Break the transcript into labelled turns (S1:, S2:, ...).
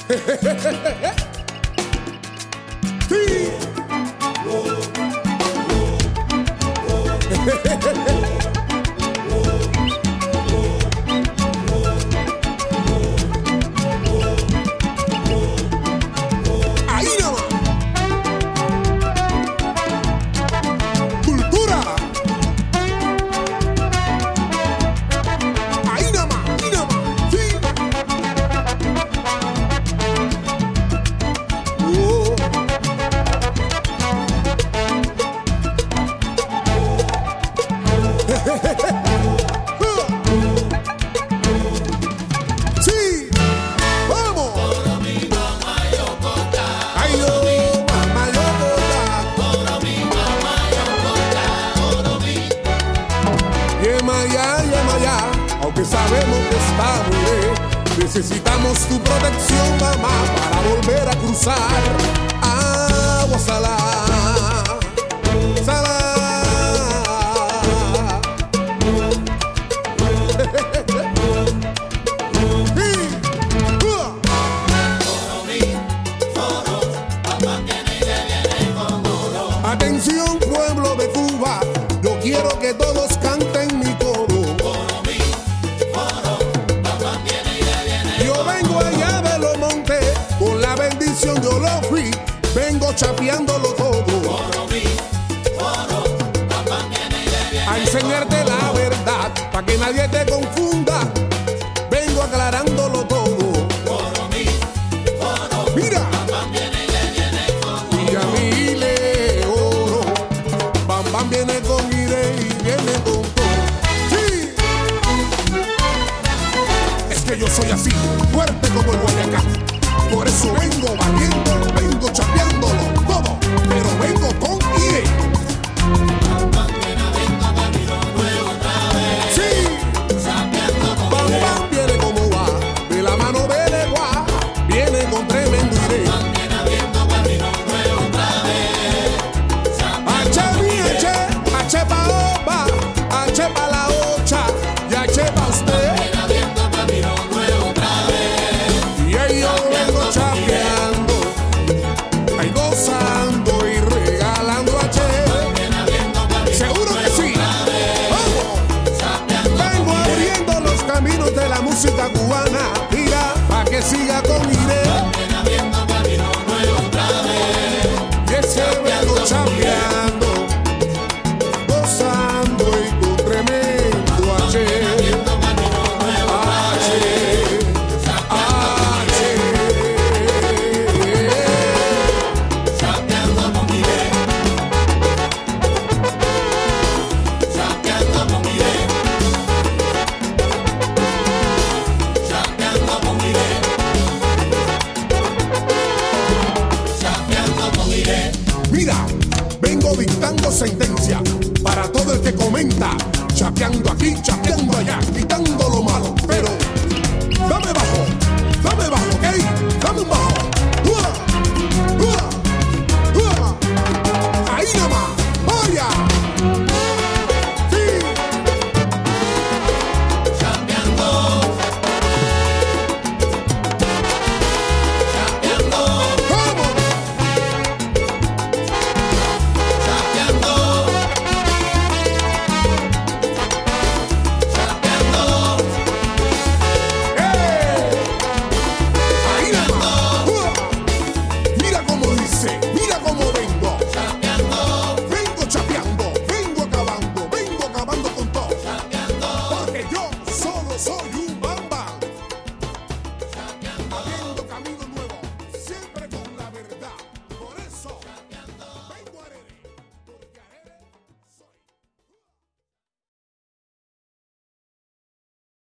S1: Sí. Ahí nomás. Cultura. Ahí nomás, ahí nomás. Sí. Oh. Sí, vamos. Ay, yo, mamá, yo Yema ya, aunque sabemos que está muy lejos, necesitamos tu protección, mamá, para volver a cruzar agua salada, salada. Atención, pueblo de Cuba, yo quiero que todos canten mi coro. Yo vengo allá de los montes, con la bendición yo lo fui, vengo chapeándolo todo. A enseñarte la verdad, para que nadie te confunda, vengo aclarándolo todo. Mira, y a mí le oro, Bam Bam viene con ire y viene con todo. Sí, es que yo soy así, fuerte como el Guayacá, por eso vengo batiendo, vengo chapeándolo todo, pero vengo con ire. Bam Bam viene como va, de la mano de Legua, viene con tremendo ire. H mi H pa opa, H pa la ocha, y H pa usted. Y ahí yo vengo chapeando, ahí gozando y regalando H. Seguro que sí. Vamos. Vengo abriendo los caminos de la música cubana, mira, pa' que siga con ira.